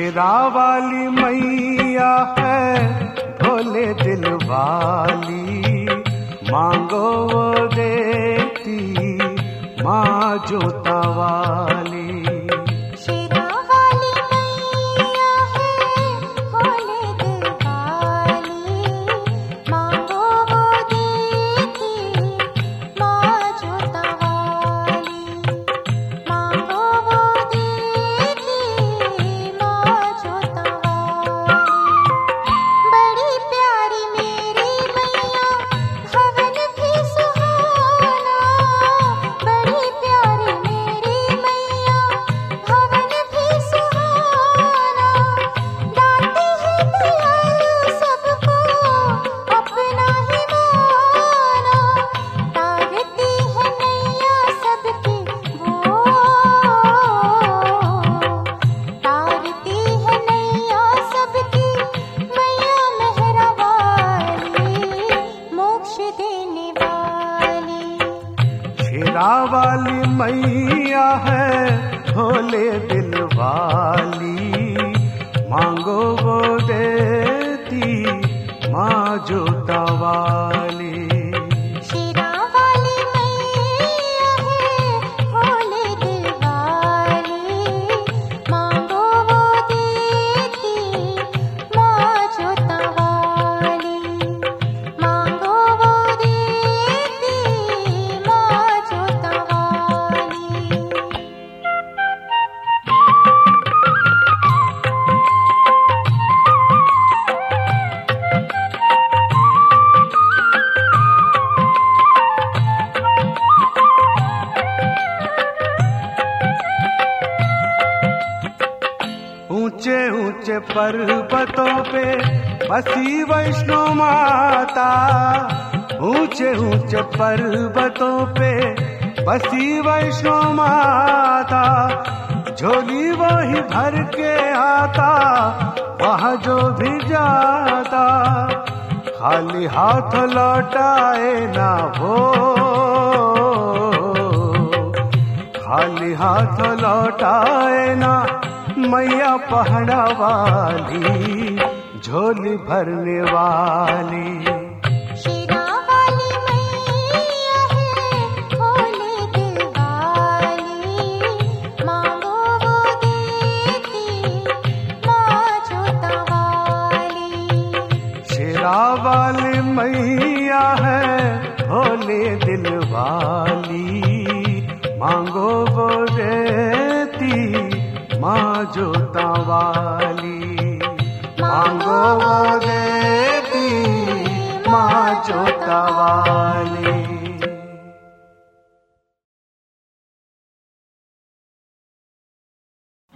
शेरा वाली मैया है भोले दिल वाली, मांगो वो देती माँ जोता वाली। शेरा वाली मैया है भोले दिल वाली, मांगो वो देती माँ जोता वाली, मांगो वो देती माँ जोता वाली। बड़ी प्यारी मेरी मैया हवन भी सुहाना, बड़ी प्यारी मेरी मैया हवन भी सुहाना। दाती है दयालु सबको अपना ही माना, तारती है नैया सबकी वो, तारती है नैया सबकी मैया मेहरा वाली, मोक्ष देने वाली। शेरा वाली मैया है भोले दिल वाली, मांगो वो देती माँ जोता वाली। शेरा वाली मैया है भोले दिल वाली, मांगो वो देती माँ जोता वाली, मांगो वो देती माँ जोता वाली। ऊंचे ऊंचे पर्वतों पे बसी वैष्णो माता, ऊंचे ऊंचे पर्वतों पे बसी वैष्णो माता। झोली वही भर के आता वहाँ जो भी जाता, खाली हाथ लौटाए ना वो, खाली हाथ लौटाए ना मैया पहाड़ा वाली, झोली भरने वाली। शेरा वाली मैया है भोले दिल वाली, मांगो वो देती माँ जोता वाली। शेरा वाली मैया है भोले दिल वाली, मांगो वो देती माँ जोता वाली, मांगो वो देती माँ जोता वाली।